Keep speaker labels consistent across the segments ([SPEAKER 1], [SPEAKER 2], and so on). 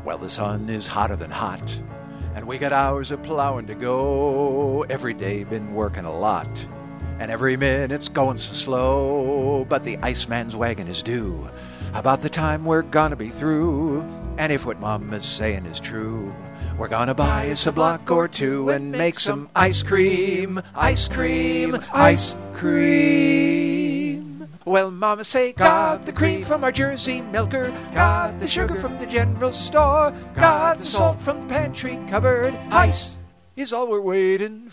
[SPEAKER 1] Well, the sun is hotter than hot, and we got hours of plowing to go. Every day been working a lot, and every minute's going so slow. But the Iceman's wagon is due about the time we're gonna be through. And if what Mama's saying is true, we're gonna buy us a block or two and make some ice cream, ice cream, ice cream. Well, Mama say, got the cream from our Jersey milker, got the sugar from the general store, got the salt from the pantry cupboard. Ice is all we're waiting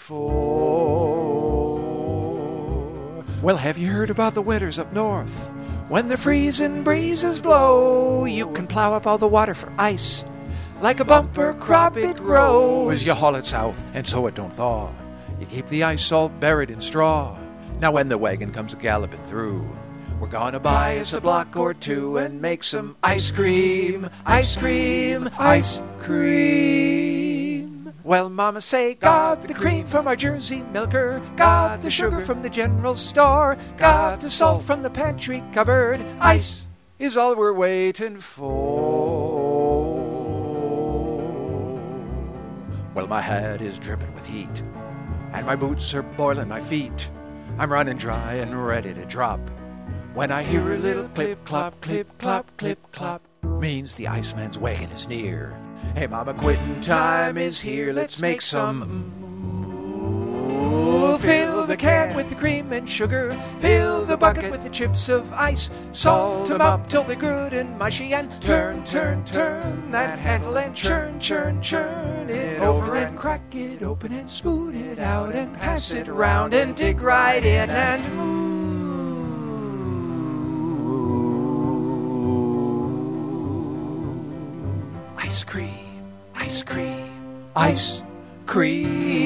[SPEAKER 1] for. Well, have you heard about the winters up north? When the freezing breezes blow, you can plow up all the water for ice. Like a bumper crop it grows. You haul it south, and so it don't thaw. You keep the ice all buried in straw. Now when the wagon comes galloping through, we're gonna buy us a block or two and make some ice cream, ice cream, ice cream. Well, Mama say, got the cream from our Jersey milker, got the sugar from the general store, got the salt from the pantry cupboard. Ice is all we're waiting for. Well, my hat is dripping with heat, and my boots are boiling my feet. I'm running dry and ready to drop when I hear a little clip, clop, clip, clop, clip, clop. Means the Iceman's wagon is near. Hey, Mama, quitting time is here. Let's make some. Fill the can with the cream and sugar. Fill the bucket with the chips of ice. Salt 'em up till they're good and mushy. And turn, turn, turn that handle and churn, churn, churn it over and crack it open and spoon it out and pass it around and dig right in and move. Ice cream, ice cream, ice cream.